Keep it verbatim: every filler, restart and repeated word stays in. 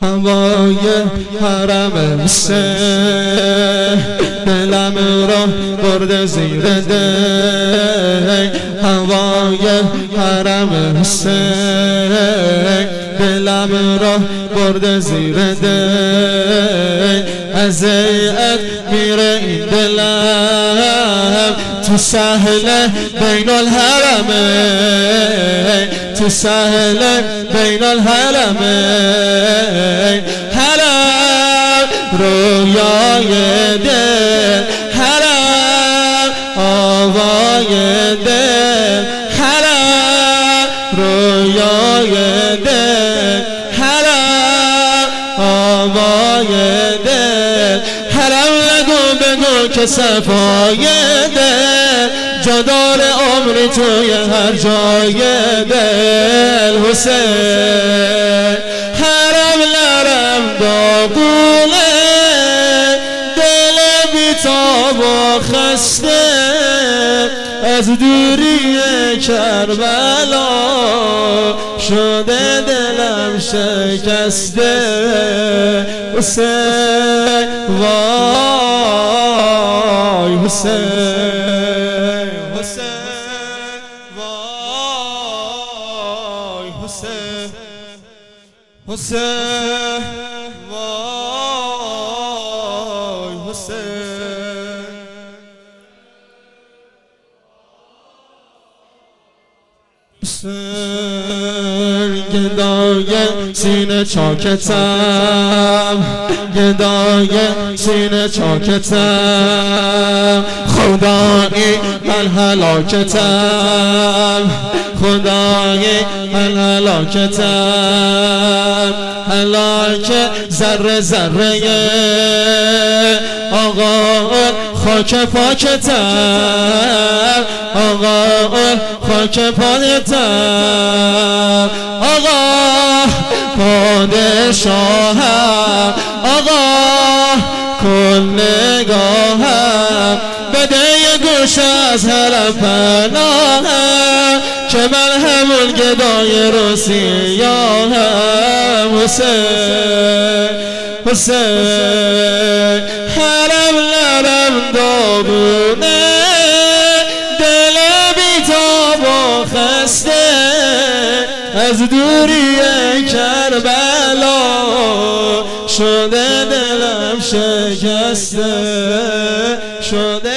هوای حرم حسین دلم را برده زیر دی هوای حرم حسین دلم را برده زیر دی از ایت میره این دلم تو سهل بین الحرمین تو سهل بین الحرمین حرم رویای دل حرم آوای دل حرم رویای دل حرم آوای دل حرم نگو بگو که صفای دل جدار عمری توی هر جای دل حسین حرم لرم داغونه دل بیتاب و خسته از دوری کربلا شده دلم شکسته حسین وای حسین حسین وای حسین حسین وای حسین حسین گدای سینه چاکتم گدای سینه چاکتم خدایی من هلاکتم خدایی من هلاکتم هلاک ذره ذره آقا خاک پاکتم آقا خاک پاکتم آقا پادشاهم آقا کن نگاهم بده یه گوش از حرم پناهم که من همون گدای رو سیاهم حسین حسین حرم لرم داغونه دل بیتاب و خسته از دوری کربلا شده دلم شکسته شده